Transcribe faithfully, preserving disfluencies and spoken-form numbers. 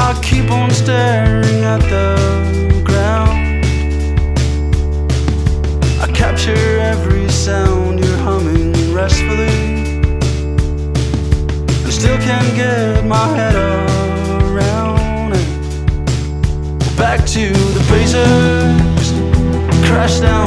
I keep on staring at the ground. I capture every sound you're humming restfully, and still can't get my head around it. Back to the basics, crash down